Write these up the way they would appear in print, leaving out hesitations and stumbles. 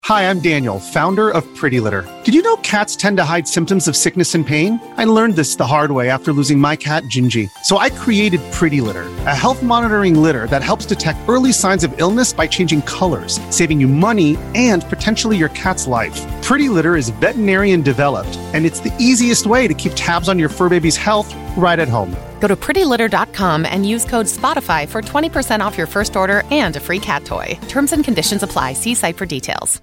Hi, I'm Daniel, founder of Pretty Litter. Did you know cats tend to hide symptoms of sickness and pain? I learned this the hard way after losing my cat, Gingy. So I created Pretty Litter, a health monitoring litter that helps detect early signs of illness by changing colors, saving you money and potentially your cat's life. Pretty Litter is veterinarian developed, and it's the easiest way to keep tabs on your fur baby's health right at home. Go to prettylitter.com and use code SPOTIFY for 20% off your first order and a free cat toy. Terms and conditions apply. See site for details.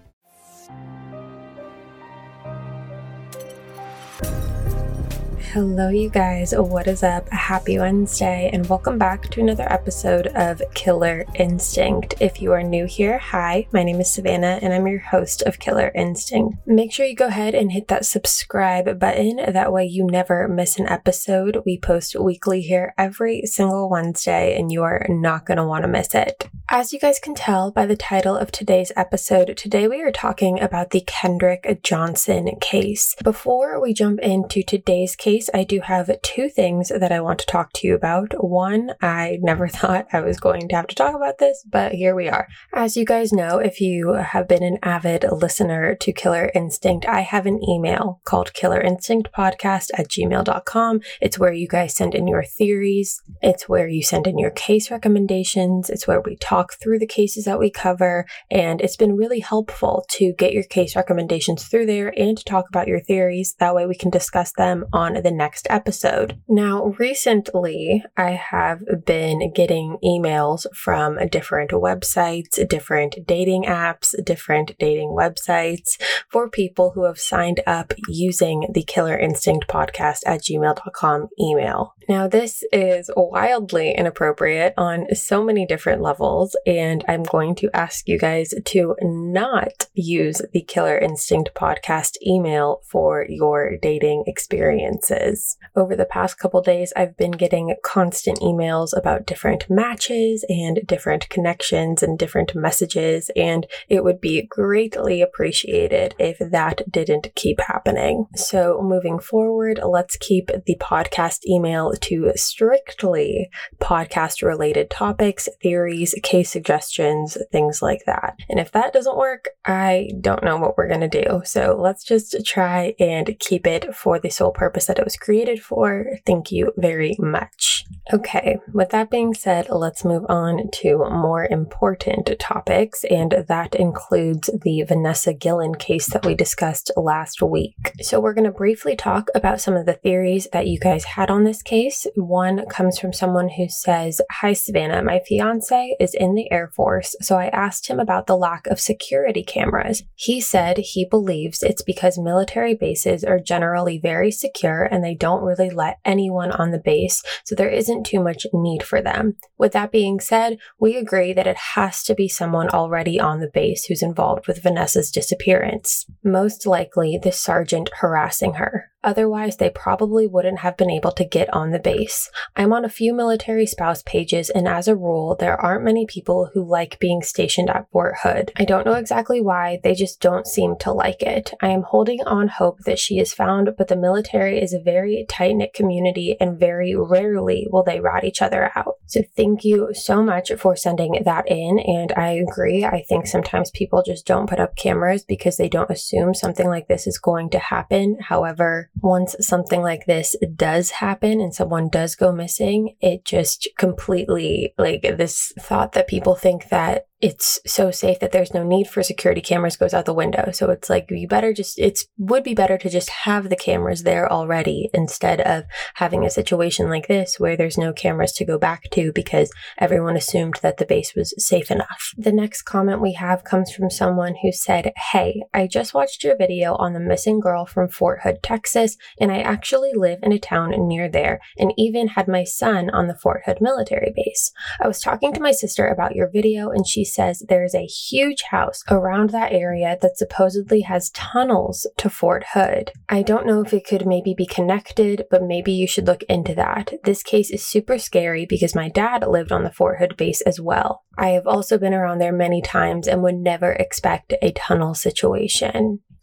Hello, you guys. What is up? Happy Wednesday, and welcome back to another episode of Killer Instinct. If you are new here, hi, my name is Savannah, and I'm your host of Killer Instinct. Make sure you go ahead and hit that subscribe button. That way you never miss an episode. We post weekly here every single Wednesday, and you are not going to want to miss it. As you guys can tell by the title of today's episode, today we are talking about the Kendrick Johnson case. Before we jump into today's case, I do have two things that I want to talk to you about. One, I never thought I was going to have to talk about this, but here we are. As you guys know, if you have been an avid listener to Killer Instinct, I have an email called killerinstinctpodcast@gmail.com. It's where you guys send in your theories. It's where you send in your case recommendations. It's where we talk through the cases that we cover, and it's been really helpful to get your case recommendations through there and to talk about your theories. That way we can discuss them on the next episode. Now, recently, I have been getting emails from different websites, different dating apps, different dating websites for people who have signed up using the Killer Instinct Podcast @gmail.com email. Now, this is wildly inappropriate on so many different levels, and I'm going to ask you guys to not use the Killer Instinct Podcast email for your dating experiences. Over the past couple days, I've been getting constant emails about different matches and different connections and different messages, and it would be greatly appreciated if that didn't keep happening. So moving forward, let's keep the podcast email to strictly podcast-related topics, theories, case suggestions, things like that. And if that doesn't work, I don't know what we're going to do. So let's just try and keep it for the sole purpose that it was created for. Thank you very much. Okay, with that being said, let's move on to more important topics, and that includes the Vanessa Guillen case that we discussed last week. So we're going to briefly talk about some of the theories that you guys had on this case. One comes from someone who says, "Hi Savannah, my fiance is in the Air Force, so I asked him about the lack of security cameras. He said he believes it's because military bases are generally very secure and they don't really let anyone on the base, so there isn't too much need for them. With that being said, we agree that it has to be someone already on the base who's involved with Vanessa's disappearance. Most likely the sergeant harassing her. Otherwise, they probably wouldn't have been able to get on the base. I'm on a few military spouse pages, and as a rule, there aren't many people who like being stationed at Fort Hood. I don't know exactly why, they just don't seem to like it. I am holding on hope that she is found, but the military is a very tight-knit community, and very rarely will they rat each other out." So thank you so much for sending that in, and I agree. I think sometimes people just don't put up cameras because they don't assume something like this is going to happen. However, once something like this does happen and someone does go missing, it just completely, this thought that people think that it's so safe that there's no need for security cameras goes out the window. So it's like, it would be better to just have the cameras there already instead of having a situation like this where there's no cameras to go back to because everyone assumed that the base was safe enough. The next comment we have comes from someone who said, "Hey, I just watched your video on the missing girl from Fort Hood, Texas, and I actually live in a town near there and even had my son on the Fort Hood military base. I was talking to my sister about your video and she says there is a huge house around that area that supposedly has tunnels to Fort Hood. I don't know if it could maybe be connected, but maybe you should look into that. This case is super scary because my dad lived on the Fort Hood base as well. I have also been around there many times and would never expect a tunnel situation."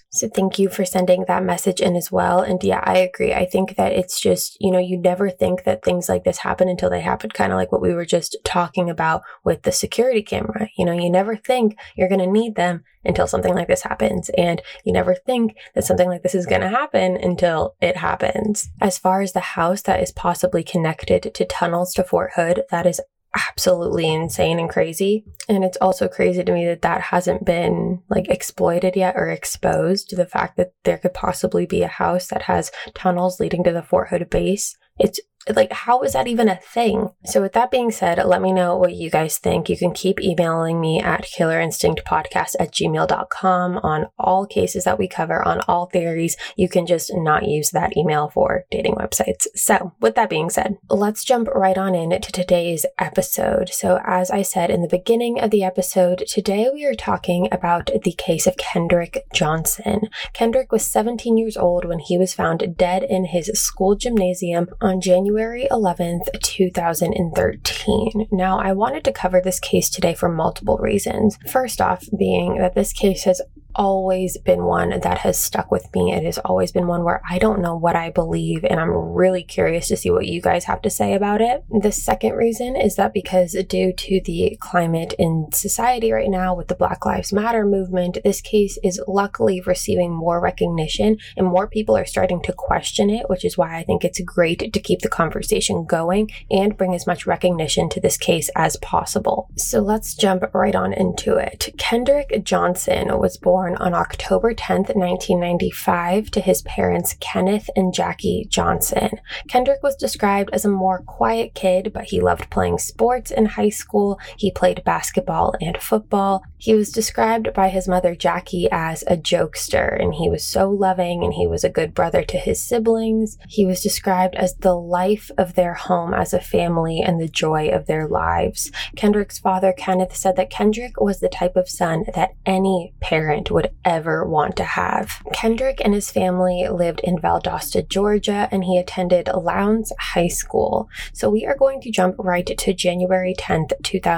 So thank you for sending that message in as well. And yeah, I agree. I think that it's just, you never think that things like this happen until they happen, kind of like what we were just talking about with the security camera. You never think you're going to need them until something like this happens. And you never think that something like this is going to happen until it happens. As far as the house that is possibly connected to tunnels to Fort Hood, that is absolutely insane and crazy. And it's also crazy to me that that hasn't been exploited yet or exposed. The fact that there could possibly be a house that has tunnels leading to the Fort Hood base. It's how is that even a thing? So with that being said, let me know what you guys think. You can keep emailing me at killerinstinctpodcast@gmail.com on all cases that we cover, on all theories. You can just not use that email for dating websites. So with that being said, let's jump right on into today's episode. So as I said in the beginning of the episode, today we are talking about the case of Kendrick Johnson. Kendrick was 17 years old when he was found dead in his school gymnasium on January 11th, 2013. Now, I wanted to cover this case today for multiple reasons. First off, being that this case has always been one that has stuck with me. It has always been one where I don't know what I believe, and I'm really curious to see what you guys have to say about it. The second reason is that because due to the climate in society right now with the Black Lives Matter movement, this case is luckily receiving more recognition and more people are starting to question it, which is why I think it's great to keep the conversation going and bring as much recognition to this case as possible. So let's jump right on into it. Kendrick Johnson was born on October 10th, 1995 to his parents Kenneth and Jackie Johnson. Kendrick was described as a more quiet kid, but he loved playing sports in high school. He played basketball and football. He was described by his mother Jackie as a jokester, and he was so loving and he was a good brother to his siblings. He was described as the life of their home as a family and the joy of their lives. Kendrick's father Kenneth said that Kendrick was the type of son that any parent would ever want to have. Kendrick and his family lived in Valdosta, Georgia, and he attended Lowndes High School. So we are going to jump right to January 10th,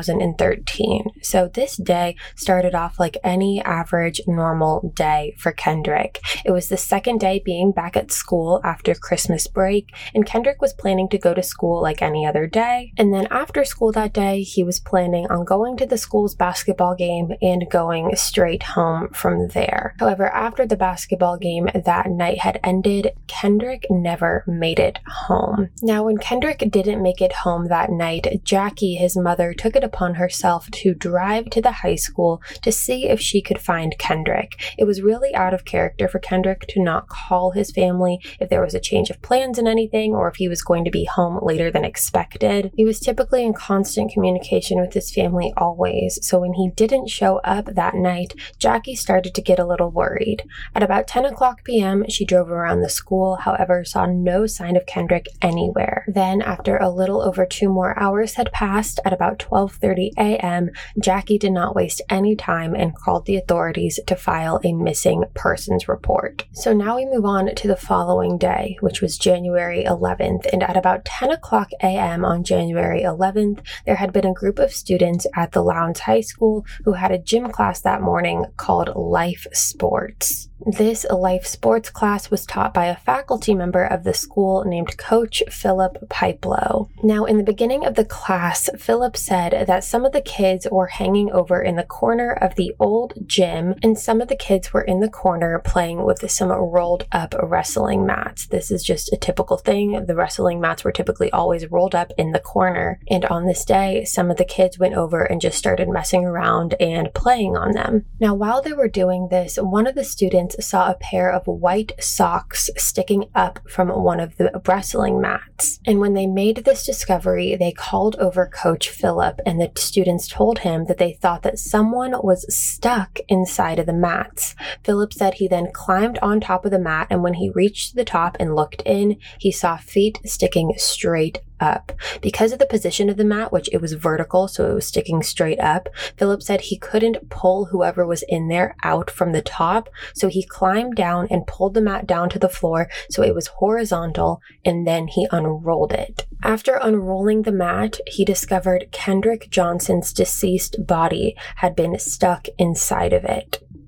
2013. So this day started off like any average normal day for Kendrick. It was the second day being back at school after Christmas break, and Kendrick was planning to go to school like any other day. And then after school that day, he was planning on going to the school's basketball game and going straight home from there. However, after the basketball game that night had ended, Kendrick never made it home. Now, when Kendrick didn't make it home that night, Jackie, his mother, took it upon herself to drive to the high school to see if she could find Kendrick. It was really out of character for Kendrick to not call his family if there was a change of plans in anything or if he was going to be home later than expected. He was typically in constant communication with his family always, so when he didn't show up that night, Jackie started to get a little worried. At about 10 o'clock p.m., she drove around the school, however, saw no sign of Kendrick anywhere. Then, after a little over 2 more hours had passed, at about 12:30 a.m., Jackie did not waste any time and called the authorities to file a missing persons report. So now we move on to the following day, which was January 11th, and at about 10 o'clock a.m. on January 11th, there had been a group of students at the Lowndes High School who had a gym class that morning called Life Sports. This life sports class was taught by a faculty member of the school named Coach Philip Pipelo. Now, in the beginning of the class, Philip said that some of the kids were hanging over in the corner of the old gym, and some of the kids were in the corner playing with some rolled up wrestling mats. This is just a typical thing. The wrestling mats were typically always rolled up in the corner, and on this day, some of the kids went over and just started messing around and playing on them. Now, while they were doing this, one of the students saw a pair of white socks sticking up from one of the wrestling mats. And when they made this discovery, they called over Coach Philip, and the students told him that they thought that someone was stuck inside of the mats. Philip said he then climbed on top of the mat, and when he reached the top and looked in, he saw feet sticking straight up. Because of the position of the mat, which it was vertical, so it was sticking straight up, Philip said he couldn't pull whoever was in there out from the top, so he climbed down and pulled the mat down to the floor so it was horizontal, and then he unrolled it. After unrolling the mat, he discovered Kendrick Johnson's deceased body had been stuck inside of it.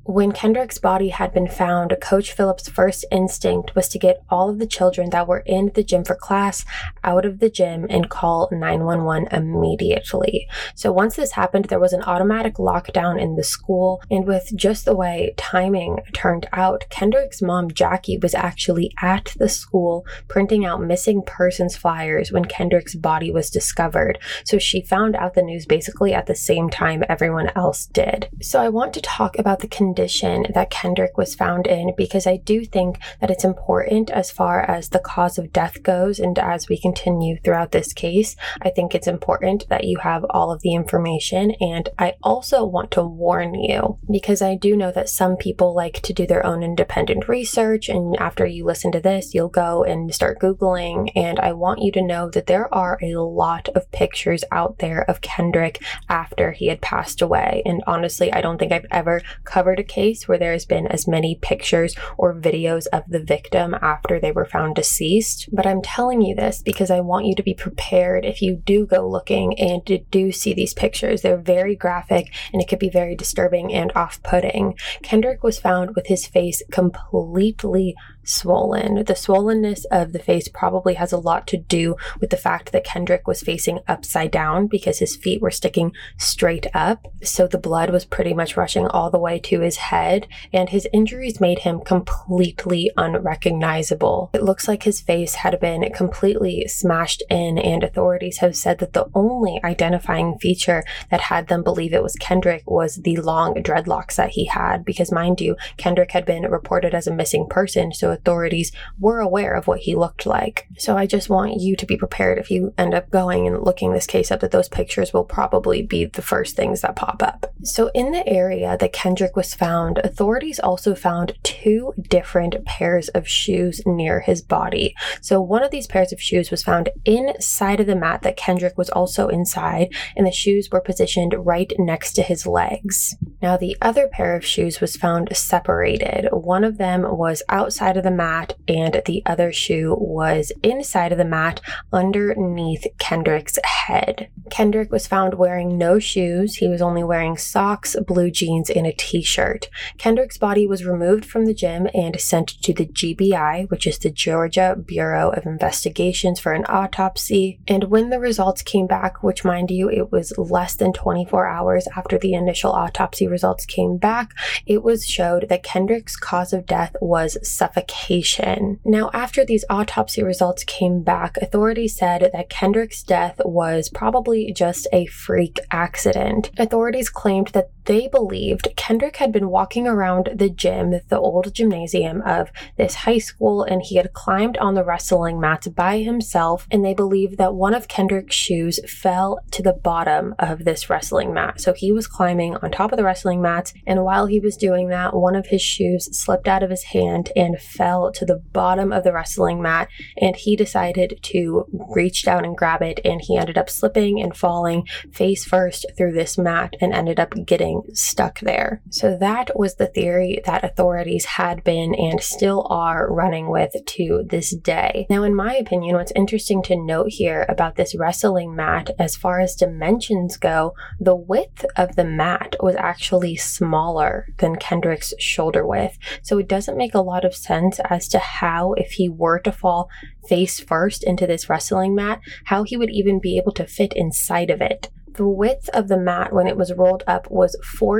When Kendrick's body had been found, Coach Phillips' first instinct was to get all of the children that were in the gym for class out of the gym and call 911 immediately. So once this happened, there was an automatic lockdown in the school, and with just the way timing turned out, Kendrick's mom, Jackie, was actually at the school printing out missing persons flyers when Kendrick's body was discovered. So she found out the news basically at the same time everyone else did. So I want to talk about the condition that Kendrick was found in, because I do think that it's important as far as the cause of death goes, and as we continue throughout this case, I think it's important that you have all of the information. And I also want to warn you, because I do know that some people like to do their own independent research, and after you listen to this, you'll go and start Googling, and I want you to know that there are a lot of pictures out there of Kendrick after he had passed away. And honestly, I don't think I've ever covered a case where there has been as many pictures or videos of the victim after they were found deceased. But I'm telling you this because I want you to be prepared if you do go looking and do see these pictures. They're very graphic and it could be very disturbing and off-putting. Kendrick was found with his face completely swollen. The swollenness of the face probably has a lot to do with the fact that Kendrick was facing upside down because his feet were sticking straight up. So the blood was pretty much rushing all the way to his head, and his injuries made him completely unrecognizable. It looks like his face had been completely smashed in, and authorities have said that the only identifying feature that had them believe it was Kendrick was the long dreadlocks that he had, because mind you, Kendrick had been reported as a missing person, so authorities were aware of what he looked like. So I just want you to be prepared if you end up going and looking this case up, that those pictures will probably be the first things that pop up. So in the area that Kendrick was found, authorities also found 2 different pairs of shoes near his body. So one of these pairs of shoes was found inside of the mat that Kendrick was also inside, and the shoes were positioned right next to his legs. Now the other pair of shoes was found separated. One of them was outside of the mat and the other shoe was inside of the mat underneath Kendrick's head. Kendrick was found wearing no shoes. He was only wearing socks, blue jeans, and a t-shirt. Kendrick's body was removed from the gym and sent to the GBI, which is the Georgia Bureau of Investigations, for an autopsy. And when the results came back, which mind you, it was less than 24 hours after the initial autopsy results came back, it was showed that Kendrick's cause of death was suffocation. Now, after these autopsy results came back, authorities said that Kendrick's death was probably just a freak accident. Authorities claimed that they believed Kendrick had been walking around the gym, the old gymnasium of this high school, and he had climbed on the wrestling mats by himself, and they believed that one of Kendrick's shoes fell to the bottom of this wrestling mat. So he was climbing on top of the wrestling mats, and while he was doing that, one of his shoes slipped out of his hand and fell to the bottom of the wrestling mat, and he decided to reach down and grab it, and he ended up slipping and falling face first through this mat and ended up getting stuck there. So that was the theory that authorities had been and still are running with to this day. Now, in my opinion, what's interesting to note here about this wrestling mat, as far as dimensions go, the width of the mat was actually smaller than Kendrick's shoulder width. So it doesn't make a lot of sense as to how, if he were to fall face first into this wrestling mat, how he would even be able to fit inside of it. The width of the mat when it was rolled up was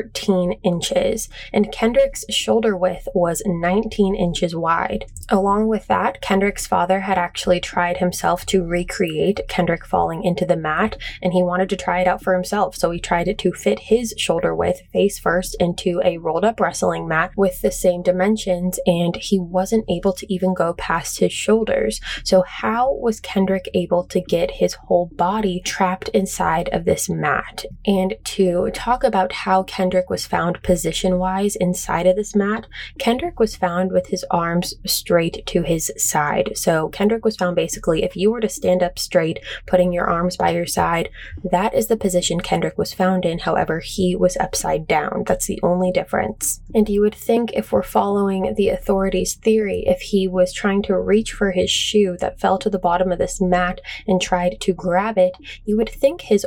14 inches, and Kendrick's shoulder width was 19 inches wide. Along with that, Kendrick's father had actually tried himself to recreate Kendrick falling into the mat, and he wanted to try it out for himself, so he tried it to fit his shoulder width face first into a rolled up wrestling mat with the same dimensions, and he wasn't able to even go past his shoulders. So how was Kendrick able to get his whole body trapped inside of this mat? And to talk about how Kendrick was found position-wise inside of this mat, Kendrick was found with his arms straight to his side. So Kendrick was found basically, if you were to stand up straight, putting your arms by your side, that is the position Kendrick was found in. However, he was upside down. That's the only difference. And you would think, if we're following the authorities' theory, if he was trying to reach for his shoe that fell to the bottom of this mat and tried to grab it, you would think his arm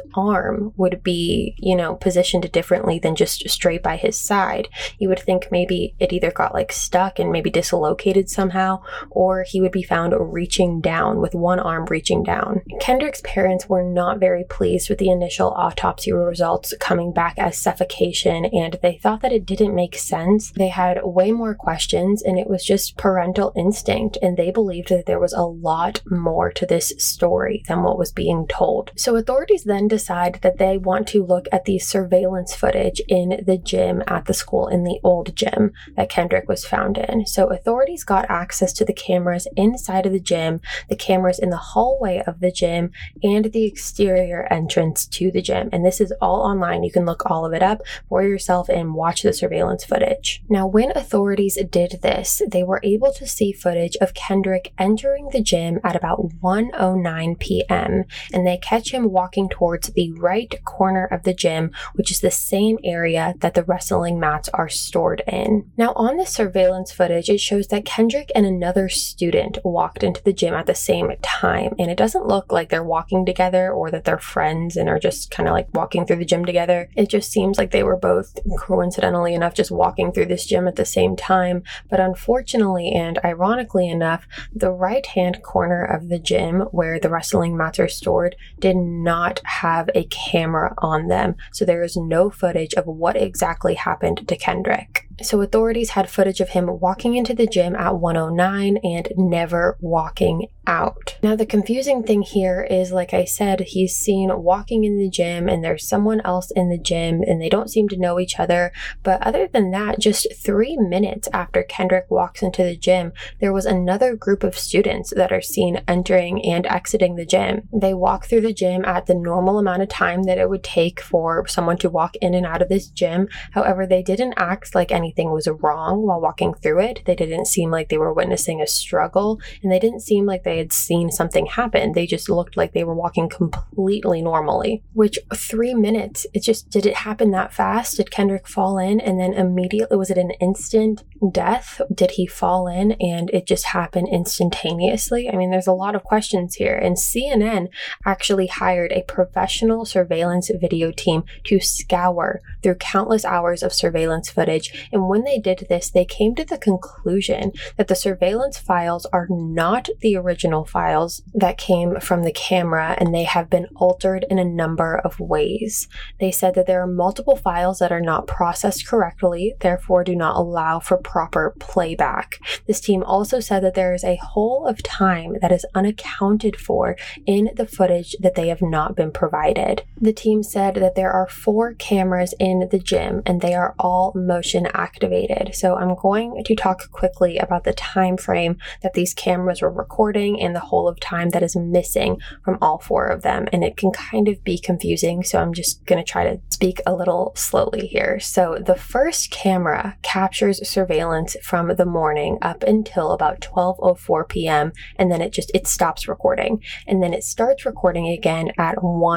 arm would be, positioned differently than just straight by his side. You would think maybe it either got like stuck and maybe dislocated somehow, or he would be found reaching down with one arm reaching down. Kendrick's parents were not very pleased with the initial autopsy results coming back as suffocation, and they thought that it didn't make sense. They had way more questions, and it was just parental instinct, and they believed that there was a lot more to this story than what was being told. So authorities then decide that they want to look at the surveillance footage in the gym at the school, in the old gym that Kendrick was found in. So authorities got access to the cameras inside of the gym, the cameras in the hallway of the gym, and the exterior entrance to the gym. And this is all online. You can look all of it up for yourself and watch the surveillance footage. Now, when authorities did this, they were able to see footage of Kendrick entering the gym at about 1:09 p.m. and they catch him walking towards the right corner of the gym, which is the same area that the wrestling mats are stored in. Now, on the surveillance footage, it shows that Kendrick and another student walked into the gym at the same time, and it doesn't look like they're walking together or that they're friends and are just kind of like walking through the gym together. It just seems like they were both, coincidentally enough, just walking through this gym at the same time. But unfortunately and ironically enough, the right-hand corner of the gym where the wrestling mats are stored did not have a camera on them. So there is no footage of what exactly happened to Kendrick. So authorities had footage of him walking into the gym at 1:09 and never walking out. Now, the confusing thing here is, like I said, he's seen walking in the gym and there's someone else in the gym and they don't seem to know each other. But other than that, just 3 minutes after Kendrick walks into the gym, there was another group of students that are seen entering and exiting the gym. They walk through the gym at the normal amount of time that it would take for someone to walk in and out of this gym. However, they didn't act like anything was wrong while walking through it. They didn't seem like they were witnessing a struggle, and they didn't seem like they had seen something happen. They just looked like they were walking completely normally. Which 3 minutes, did it happen that fast? Did Kendrick fall in and then immediately, was it an instant death? Did he fall in and it just happened instantaneously? I mean, there's a lot of questions here, and CNN actually hired a professional surveillance video team to scour through countless hours of surveillance footage. And when they did this, they came to the conclusion that the surveillance files are not the original files that came from the camera, and they have been altered in a number of ways. They said that there are multiple files that are not processed correctly, therefore do not allow for proper playback. This team also said that there is a hole of time that is unaccounted for in the footage that they have not been provided. The team said that there are 4 cameras in the gym and they are all motion activated. So I'm going to talk quickly about the time frame that these cameras were recording and the whole of time that is missing from all 4 of them. And it can kind of be confusing, so I'm just going to try to speak a little slowly here. So the first camera captures surveillance from the morning up until about 12:04 p.m. and then it stops recording. And then it starts recording again at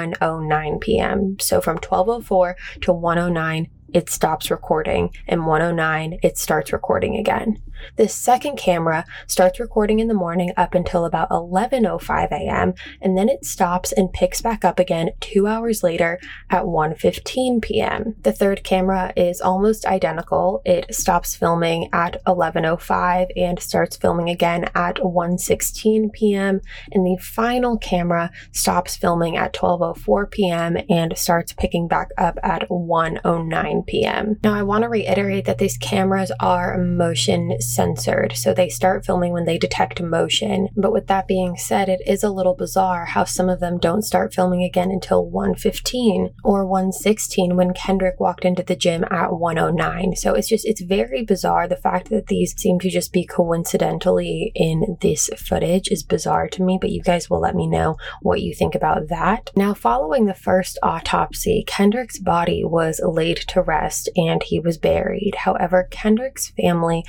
1:09 p.m. So from 12:04 to 1:09, it stops recording, and 1:09, it starts recording again. The second camera starts recording in the morning up until about 11:05 a.m., and then it stops and picks back up again 2 hours later at 1:15 p.m. The third camera is almost identical. It stops filming at 11:05 and starts filming again at 1:16 p.m., and the final camera stops filming at 12:04 p.m. and starts picking back up at 1:09 p.m. Now, I want to reiterate that these cameras are motion censored, so they start filming when they detect motion. But with that being said, it is a little bizarre how some of them don't start filming again until 1:15 or 1:16 when Kendrick walked into the gym at 1:09. So it's very bizarre. The fact that these seem to just be coincidentally in this footage is bizarre to me, but you guys will let me know what you think about that. Now, following the first autopsy, Kendrick's body was laid to rest and he was buried. However, Kendrick's family, like I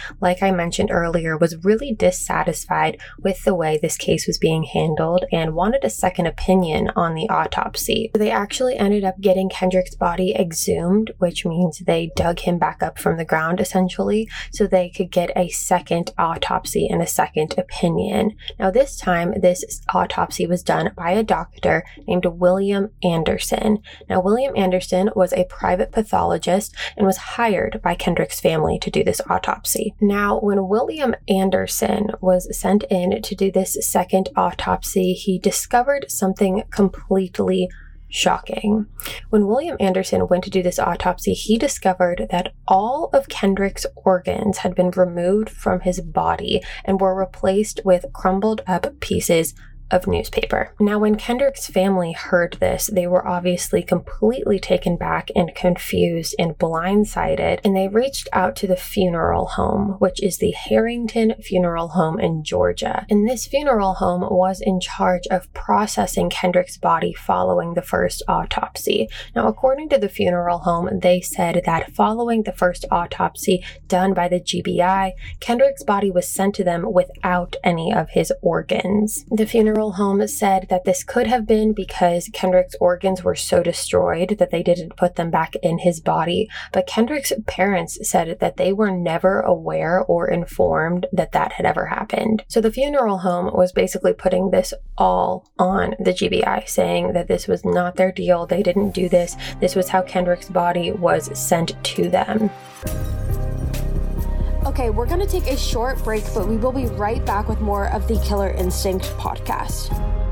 I mentioned earlier, was really dissatisfied with the way this case was being handled and wanted a second opinion on the autopsy. They actually ended up getting Kendrick's body exhumed, which means they dug him back up from the ground essentially, so they could get a second autopsy and a second opinion. Now this time, this autopsy was done by a doctor named William Anderson. Now William Anderson was a private pathologist and was hired by Kendrick's family to do this autopsy. Now when William Anderson was sent in to do this second autopsy, he discovered something completely shocking. When William Anderson went to do this autopsy, he discovered that all of Kendrick's organs had been removed from his body and were replaced with crumbled up pieces of newspaper. Now, when Kendrick's family heard this, they were obviously completely taken back and confused and blindsided, and they reached out to the funeral home, which is the Harrington Funeral Home in Georgia. And this funeral home was in charge of processing Kendrick's body following the first autopsy. Now, according to the funeral home, they said that following the first autopsy done by the GBI, Kendrick's body was sent to them without any of his organs. The funeral home said that this could have been because Kendrick's organs were so destroyed that they didn't put them back in his body, but Kendrick's parents said that they were never aware or informed that that had ever happened. So the funeral home was basically putting this all on the GBI, saying that this was not their deal, they didn't do this, this was how Kendrick's body was sent to them. Okay, we're going to take a short break, but we will be right back with more of the Killer Instinct podcast.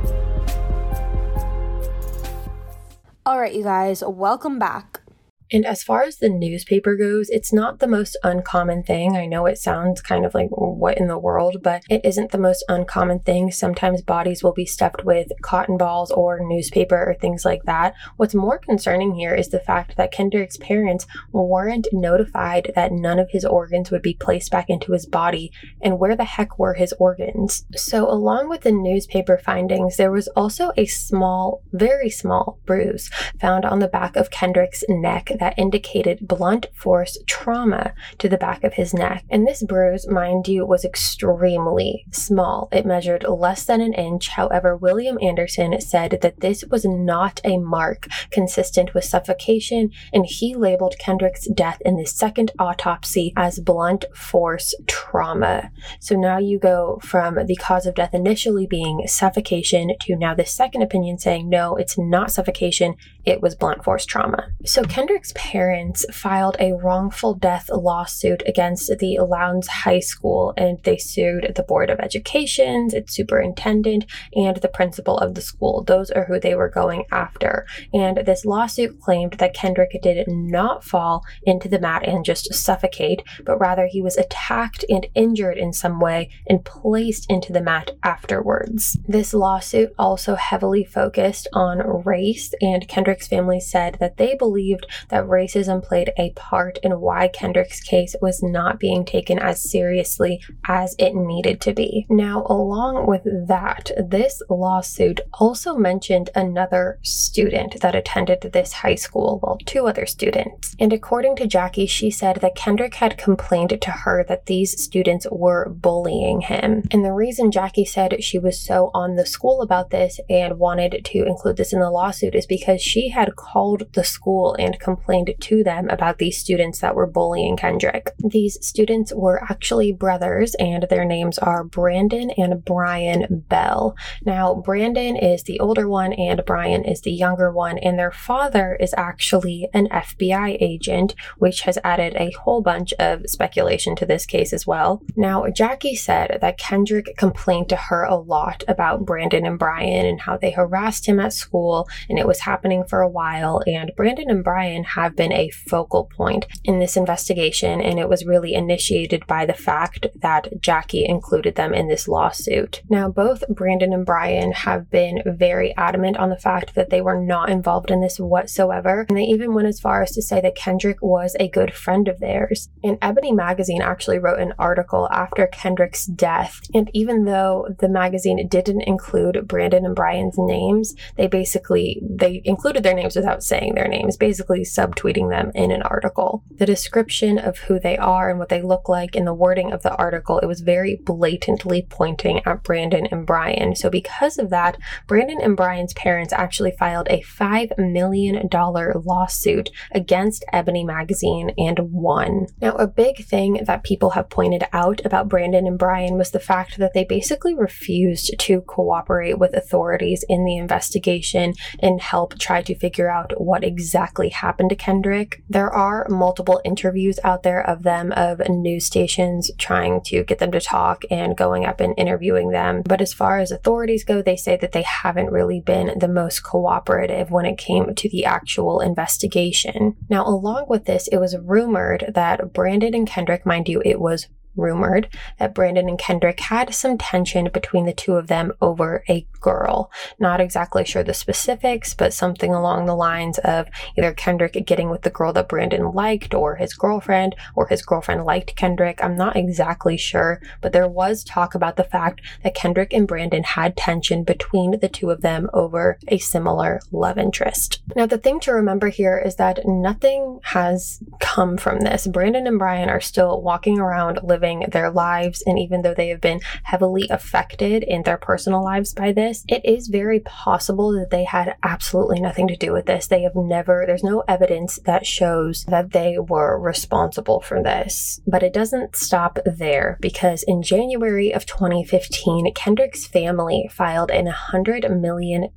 All right, you guys, welcome back. And as far as the newspaper goes, it's not the most uncommon thing. I know it sounds kind of like, what in the world, but it isn't the most uncommon thing. Sometimes bodies will be stuffed with cotton balls or newspaper or things like that. What's more concerning here is the fact that Kendrick's parents weren't notified that none of his organs would be placed back into his body, and where the heck were his organs? So along with the newspaper findings, there was also a small, very small bruise found on the back of Kendrick's neck that indicated blunt force trauma to the back of his neck. And this bruise, mind you, was extremely small. It measured less than an inch. However, William Anderson said that this was not a mark consistent with suffocation, and he labeled Kendrick's death in the second autopsy as blunt force trauma. So now you go from the cause of death initially being suffocation to now the second opinion saying, no, it's not suffocation, it was blunt force trauma. So Kendrick's parents filed a wrongful death lawsuit against the Lowndes High School, and they sued the Board of Education, its superintendent, and the principal of the school. Those are who they were going after. And this lawsuit claimed that Kendrick did not fall into the mat and just suffocate, but rather he was attacked and injured in some way and placed into the mat afterwards. This lawsuit also heavily focused on race, and Kendrick's family said that they believed that racism played a part in why Kendrick's case was not being taken as seriously as it needed to be. Now, along with that, this lawsuit also mentioned another student that attended this high school, well, two other students. And according to Jackie, she said that Kendrick had complained to her that these students were bullying him. And the reason Jackie said she was so on the school about this and wanted to include this in the lawsuit is because she had called the school and complained to them about these students that were bullying Kendrick. These students were actually brothers, and their names are Brandon and Brian Bell. Now, Brandon is the older one and Brian is the younger one, and their father is actually an FBI agent, which has added a whole bunch of speculation to this case as well. Now, Jackie said that Kendrick complained to her a lot about Brandon and Brian and how they harassed him at school, and it was happening for a while, and Brandon and Brian have been a focal point in this investigation, and it was really initiated by the fact that Jackie included them in this lawsuit. Now, both Brandon and Brian have been very adamant on the fact that they were not involved in this whatsoever, and they even went as far as to say that Kendrick was a good friend of theirs. And Ebony Magazine actually wrote an article after Kendrick's death, and even though the magazine didn't include Brandon and Brian's names, they included their names without saying their names, basically so subtweeting them in an article. The description of who they are and what they look like in the wording of the article, it was very blatantly pointing at Brandon and Brian. So because of that, Brandon and Brian's parents actually filed a $5 million lawsuit against Ebony Magazine and won. Now, a big thing that people have pointed out about Brandon and Brian was the fact that they basically refused to cooperate with authorities in the investigation and help try to figure out what exactly happened to Kendrick. There are multiple interviews out there of them, of news stations trying to get them to talk and going up and interviewing them. But as far as authorities go, they say that they haven't really been the most cooperative when it came to the actual investigation. Now, along with this, it was rumored that Brandon and Kendrick, mind you, it was rumored that Brandon and Kendrick had some tension between the two of them over a girl. Not exactly sure the specifics, but something along the lines of either Kendrick getting with the girl that Brandon liked, or his girlfriend liked Kendrick. I'm not exactly sure, but there was talk about the fact that Kendrick and Brandon had tension between the two of them over a similar love interest. Now, the thing to remember here is that nothing has come from this. Brandon and Brian are still walking around living their lives, and even though they have been heavily affected in their personal lives by this, it is very possible that they had absolutely nothing to do with this. There's no evidence that shows that they were responsible for this. But it doesn't stop there, because in January of 2015, Kendrick's family filed a $100 million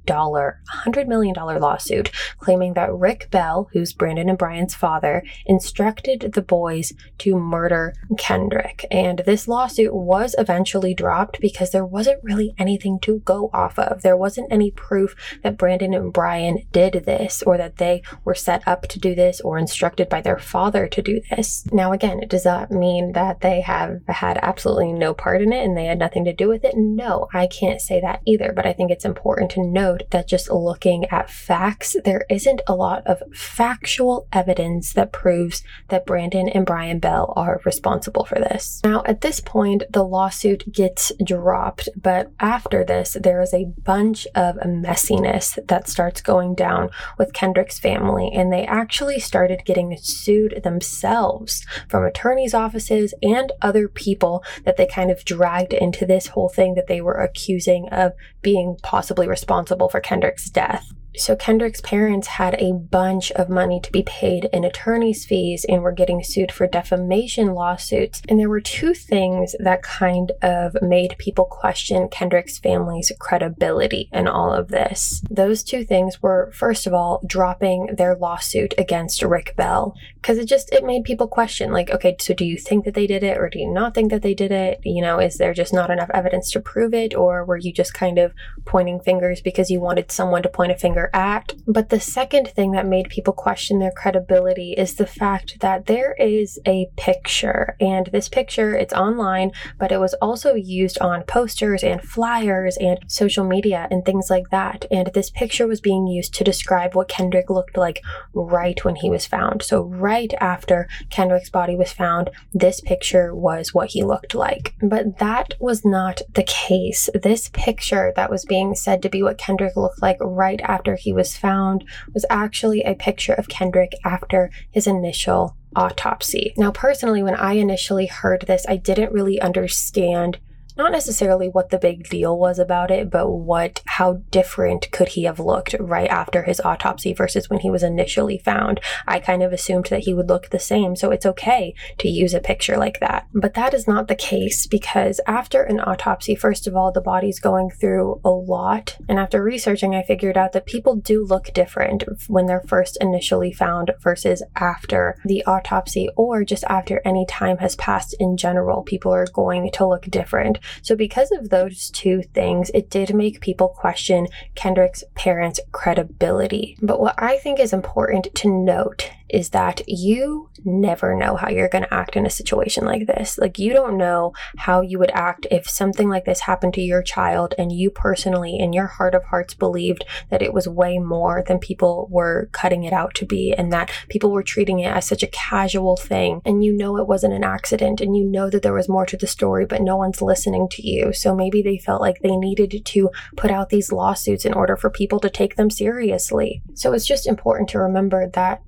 lawsuit claiming that Rick Bell, who's Brandon and Brian's father, instructed the boys to murder Kendrick. And this lawsuit was eventually dropped because there wasn't really anything to go off of. There wasn't any proof that Brandon and Brian did this, or that they were set up to do this, or instructed by their father to do this. Now, again, does that mean that they have had absolutely no part in it and they had nothing to do with it? No, I can't say that either, but I think it's important to note that just looking at facts, there isn't a lot of factual evidence that proves that Brandon and Brian Bell are responsible for this. Now, at this point, the lawsuit gets dropped, but after this, there is a bunch of messiness that starts going down with Kendrick's family, and they actually started getting sued themselves from attorneys' offices and other people that they kind of dragged into this whole thing that they were accusing of being possibly responsible for Kendrick's death. So Kendrick's parents had a bunch of money to be paid in attorney's fees and were getting sued for defamation lawsuits. And there were two things that kind of made people question Kendrick's family's credibility in all of this. Those two things were, first of all, dropping their lawsuit against Rick Bell. Because it made people question, like, okay, so do you think that they did it, or do you not think that they did it? You know, is there just not enough evidence to prove it, or were you just kind of pointing fingers because you wanted someone to point a finger at? But the second thing that made people question their credibility is the fact that there is a picture, and this picture, it's online, but it was also used on posters and flyers and social media and things like that. And this picture was being used to describe what Kendrick looked like right when he was found. So right after Kendrick's body was found, this picture was what he looked like. But that was not the case. This picture that was being said to be what Kendrick looked like right after he was found was actually a picture of Kendrick after his initial autopsy. Now, personally, when I initially heard this, I didn't really understand not necessarily what the big deal was about it, but how different could he have looked right after his autopsy versus when he was initially found. I kind of assumed that he would look the same, so it's okay to use a picture like that. But that is not the case, because after an autopsy, first of all, the body's going through a lot, and after researching, I figured out that people do look different when they're first initially found versus after the autopsy, or just after any time has passed in general. People are going to look different. So because of those two things, it did make people question Kendrick's parents' credibility. But what I think is important to note is that you never know how you're going to act in a situation like this. Like, you don't know how you would act if something like this happened to your child and you personally, in your heart of hearts, believed that it was way more than people were cutting it out to be, and that people were treating it as such a casual thing, and you know it wasn't an accident, and you know that there was more to the story, but no one's listening to you. So maybe they felt like they needed to put out these lawsuits in order for people to take them seriously. So it's just important to remember that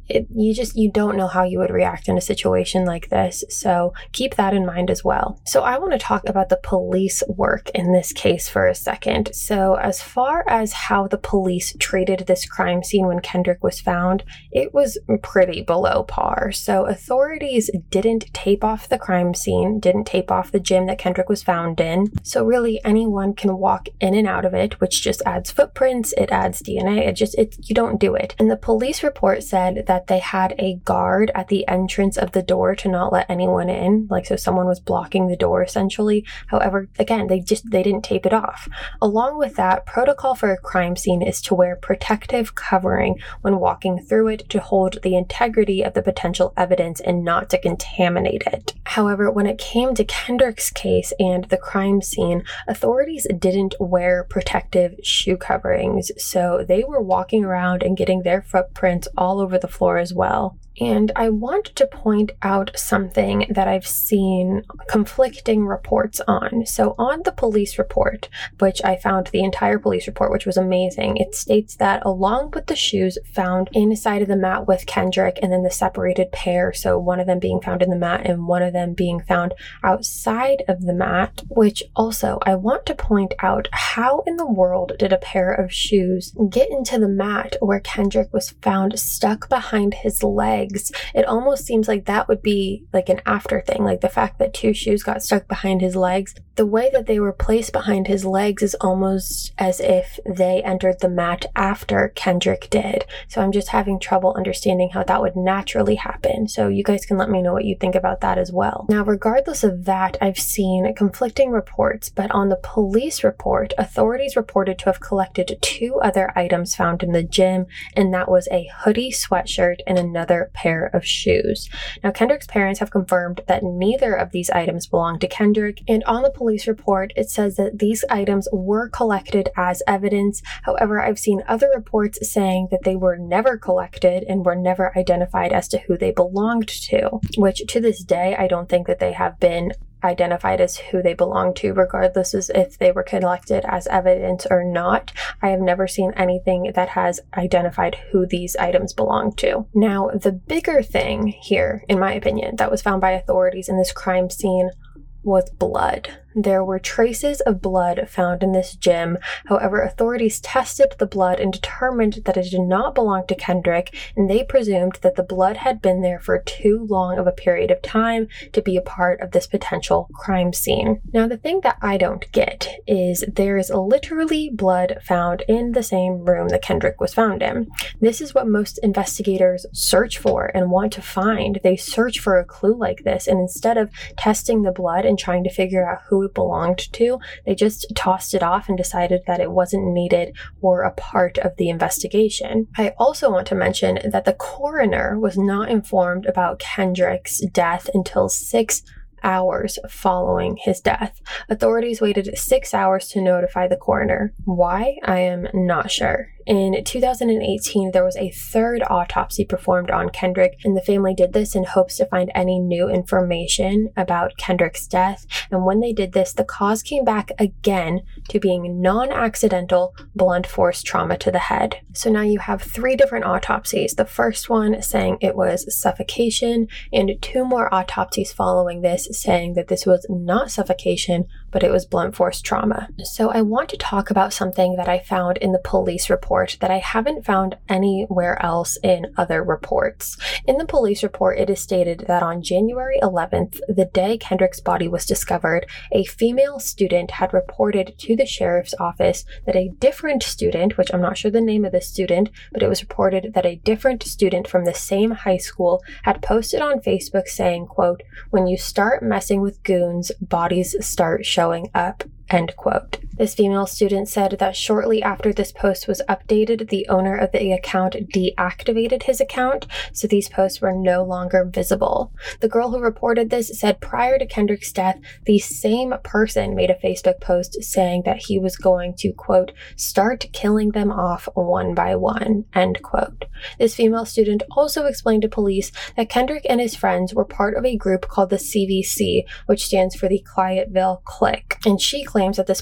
You don't know how you would react in a situation like this. So keep that in mind as well. So I want to talk about the police work in this case for a second. So as far as how the police treated this crime scene when Kendrick was found, it was pretty below par. So authorities didn't tape off the crime scene, didn't tape off the gym that Kendrick was found in. So really anyone can walk in and out of it, which just adds footprints, it adds DNA, you don't do it. And the police report said that they had a guard at the entrance of the door to not let anyone in, so someone was blocking the door essentially. However, again, they didn't tape it off. Along with that, protocol for a crime scene is to wear protective covering when walking through it to hold the integrity of the potential evidence and not to contaminate it. However, when it came to Kendrick's case and the crime scene, authorities didn't wear protective shoe coverings, so they were walking around and getting their footprints all over the floor as well. And I want to point out something that I've seen conflicting reports on. So on the police report, which I found the entire police report, which was amazing, it states that along with the shoes found inside of the mat with Kendrick and then the separated pair, so one of them being found in the mat and one of them being found outside of the mat, which also I want to point out, how in the world did a pair of shoes get into the mat where Kendrick was found stuck behind his legs? It almost seems like that would be like an after thing, like the fact that two shoes got stuck behind his legs. The way that they were placed behind his legs is almost as if they entered the mat after Kendrick did. So I'm just having trouble understanding how that would naturally happen. So you guys can let me know what you think about that as well. Now, regardless of that, I've seen conflicting reports, but on the police report, authorities reported to have collected 2 other items found in the gym, and that was a hoodie sweatshirt and another pair of shoes. Now, Kendrick's parents have confirmed that neither of these items belong to Kendrick, and on the police report, it says that these items were collected as evidence. However, I've seen other reports saying that they were never collected and were never identified as to who they belonged to, which to this day, I don't think that they have been identified as who they belong to, regardless as if they were collected as evidence or not. I have never seen anything that has identified who these items belong to. Now, the bigger thing here, in my opinion, that was found by authorities in this crime scene was blood. There were traces of blood found in this gym. However, authorities tested the blood and determined that it did not belong to Kendrick, and they presumed that the blood had been there for too long of a period of time to be a part of this potential crime scene. Now, the thing that I don't get is there is literally blood found in the same room that Kendrick was found in. This is what most investigators search for and want to find. They search for a clue like this, and instead of testing the blood and trying to figure out who it belonged to, they just tossed it off and decided that it wasn't needed or a part of the investigation. I also want to mention that the coroner was not informed about Kendrick's death until 6 hours following his death. Authorities waited 6 hours to notify the coroner. Why? I am not sure. In 2018, there was a 3rd autopsy performed on Kendrick, and the family did this in hopes to find any new information about Kendrick's death. And when they did this, the cause came back again to being non-accidental blunt force trauma to the head. So now you have 3 different autopsies. The first one saying it was suffocation, and 2 more autopsies following this saying that this was not suffocation, but it was blunt force trauma. So I want to talk about something that I found in the police report that I haven't found anywhere else in other reports. In the police report, it is stated that on January 11th, the day Kendrick's body was discovered, a female student had reported to the sheriff's office that a different student, which I'm not sure the name of this student, but it was reported that a different student from the same high school had posted on Facebook saying, quote, "When you start messing with goons, bodies start showing up," end quote. This female student said that shortly after this post was updated, the owner of the account deactivated his account, so these posts were no longer visible. The girl who reported this said prior to Kendrick's death, the same person made a Facebook post saying that he was going to, quote, "start killing them off one by one," end quote. This female student also explained to police that Kendrick and his friends were part of a group called the CVC, which stands for the Clyatteville Clique, and she claims that this person who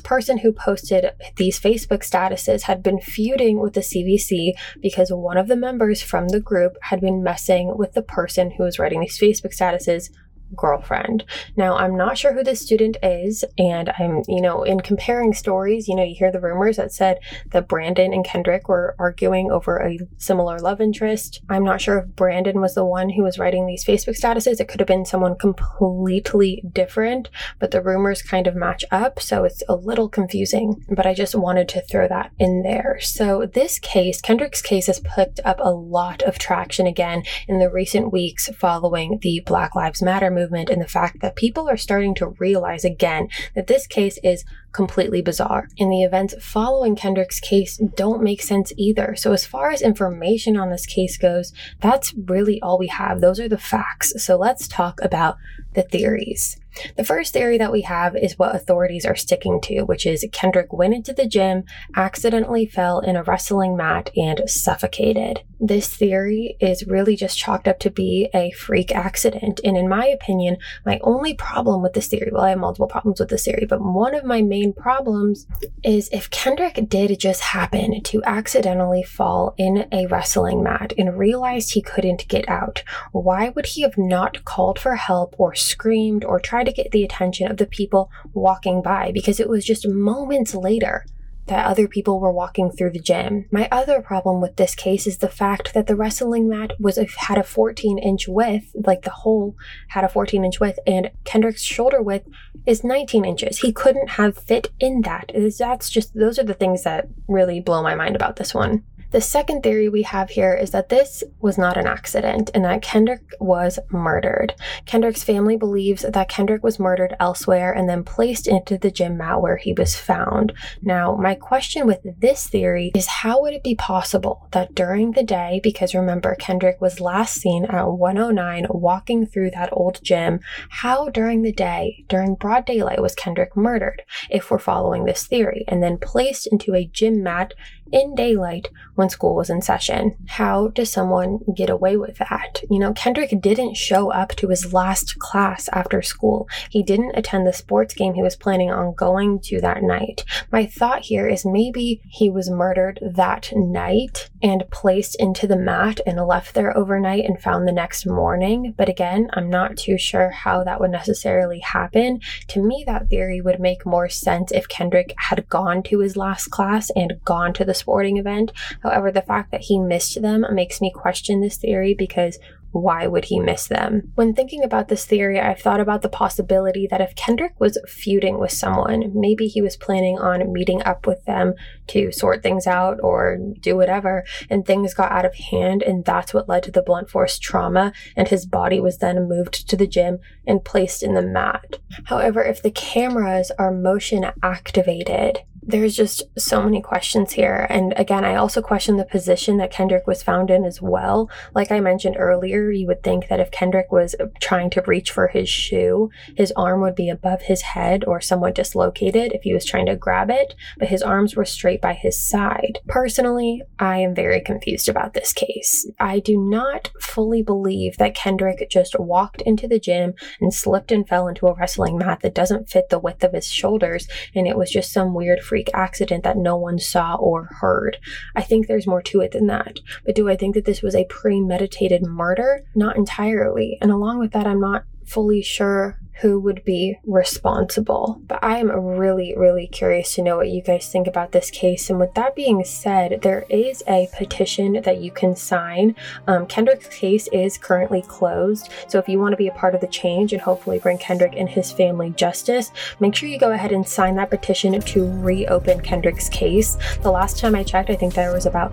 who posted these Facebook statuses had been feuding with the CVC because one of the members from the group had been messing with the person who was writing these Facebook statuses' girlfriend. Now, I'm not sure who this student is, and I'm, in comparing stories, you hear the rumors that said that Brandon and Kendrick were arguing over a similar love interest. I'm not sure if Brandon was the one who was writing these Facebook statuses. It could have been someone completely different, but the rumors kind of match up, so it's a little confusing, but I just wanted to throw that in there. So this case, Kendrick's case, has picked up a lot of traction again in the recent weeks following the Black Lives Matter movement, and the fact that people are starting to realize again that this case is completely bizarre. And the events following Kendrick's case don't make sense either. So as far as information on this case goes, that's really all we have. Those are the facts. So let's talk about the theories. The first theory that we have is what authorities are sticking to, which is Kendrick went into the gym, accidentally fell in a wrestling mat, and suffocated. This theory is really just chalked up to be a freak accident. And in my opinion, my only problem with this theory, well, I have multiple problems with this theory, but one of my main problems is if Kendrick did just happen to accidentally fall in a wrestling mat and realized he couldn't get out, why would he have not called for help or screamed or tried to get the attention of the people walking by? Because it was just moments later that other people were walking through the gym. My other problem with this case is the fact that the wrestling mat had a 14-inch width, like the hole had a 14-inch width, and Kendrick's shoulder width is 19 inches. He couldn't have fit in that. Those are the things that really blow my mind about this one. The second theory we have here is that this was not an accident and that Kendrick was murdered. Kendrick's family believes that Kendrick was murdered elsewhere and then placed into the gym mat where he was found. Now, my question with this theory is, how would it be possible that during the day, because remember, Kendrick was last seen at 109 walking through that old gym, how during the day, during broad daylight, was Kendrick murdered, if we're following this theory, and then placed into a gym mat in daylight when school was in session? How does someone get away with that? Kendrick didn't show up to his last class after school. He didn't attend the sports game he was planning on going to that night. My thought here is maybe he was murdered that night and placed into the mat and left there overnight and found the next morning. But again, I'm not too sure how that would necessarily happen. To me, that theory would make more sense if Kendrick had gone to his last class and gone to the sporting event. However, the fact that he missed them makes me question this theory, because why would he miss them? When thinking about this theory, I've thought about the possibility that if Kendrick was feuding with someone, maybe he was planning on meeting up with them to sort things out or do whatever, and things got out of hand, and that's what led to the blunt force trauma, and his body was then moved to the gym and placed in the mat. However, if the cameras are motion activated, there's just so many questions here. And again, I also question the position that Kendrick was found in as well. Like I mentioned earlier, you would think that if Kendrick was trying to reach for his shoe, his arm would be above his head or somewhat dislocated if he was trying to grab it, but his arms were straight by his side. Personally, I am very confused about this case. I do not fully believe that Kendrick just walked into the gym and slipped and fell into a wrestling mat that doesn't fit the width of his shoulders, and it was just some weird freak accident that no one saw or heard. I think there's more to it than that. But do I think that this was a premeditated murder? Not entirely. And along with that, I'm not fully sure who would be responsible. But I am really, really curious to know what you guys think about this case. And with that being said, there is a petition that you can sign. Kendrick's case is currently closed. So if you want to be a part of the change and hopefully bring Kendrick and his family justice, make sure you go ahead and sign that petition to reopen Kendrick's case. The last time I checked, I think there was about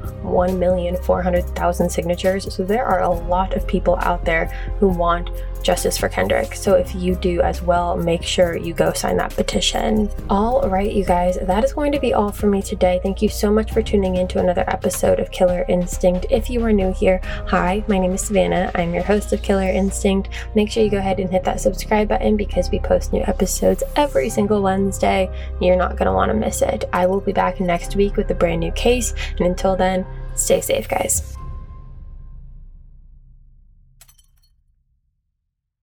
1,400,000 signatures. So there are a lot of people out there who want justice for Kendrick. So if you do as well, make sure you go sign that petition. All right, you guys, that is going to be all for me today. Thank you so much for tuning in to another episode of Killer Instinct. If you are new here, hi, my name is Savannah. I'm your host of Killer Instinct. Make sure you go ahead and hit that subscribe button because we post new episodes every single Wednesday. You're not going to want to miss it. I will be back next week with a brand new case. And until then, stay safe, guys.